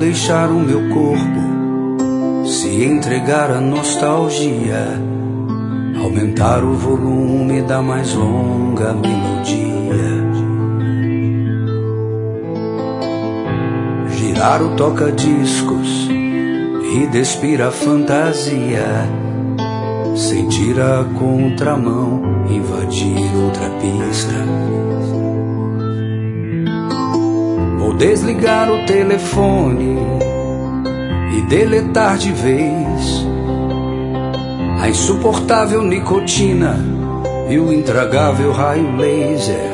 deixar o meu corpo se entregar à nostalgia, aumentar o volume da mais longa melodia, girar o toca-discos e despir a fantasia, sentir a contramão, invadir outra pista. Vou desligar o telefone e deletar de vez a insuportável nicotina e o intragável raio laser.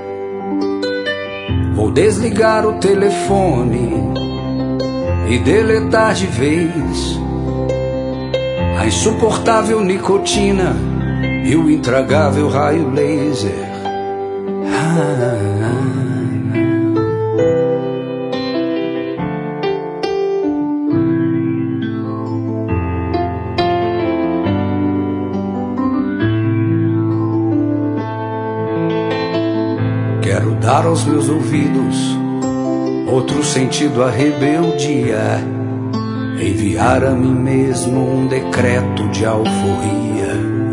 Vou desligar o telefone e deletar de vez a insuportável nicotina e o intragável raio laser. Quero dar aos meus ouvidos outro sentido à rebeldia, enviar a mim mesmo um decreto de alforria.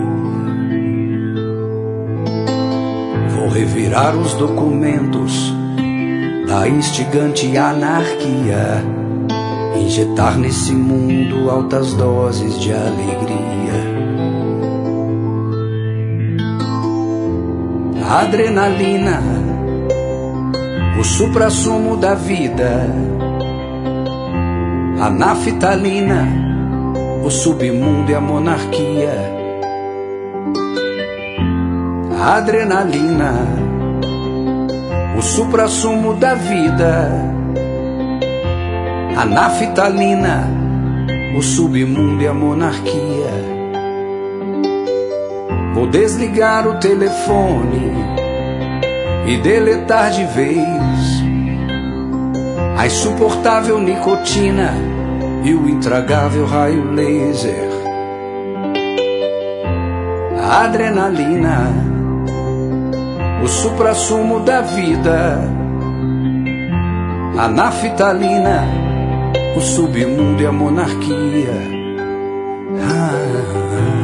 Vou revirar os documentos da instigante anarquia, injetar nesse mundo altas doses de alegria. A adrenalina, o suprassumo da vida. A naftalina, o submundo e a monarquia. A adrenalina, o suprassumo da vida. A naftalina, o submundo e a monarquia. Vou desligar o telefone e deletar de vez a insuportável nicotina e o intragável raio laser. A adrenalina, o suprassumo da vida. A naftalina, o submundo e a monarquia.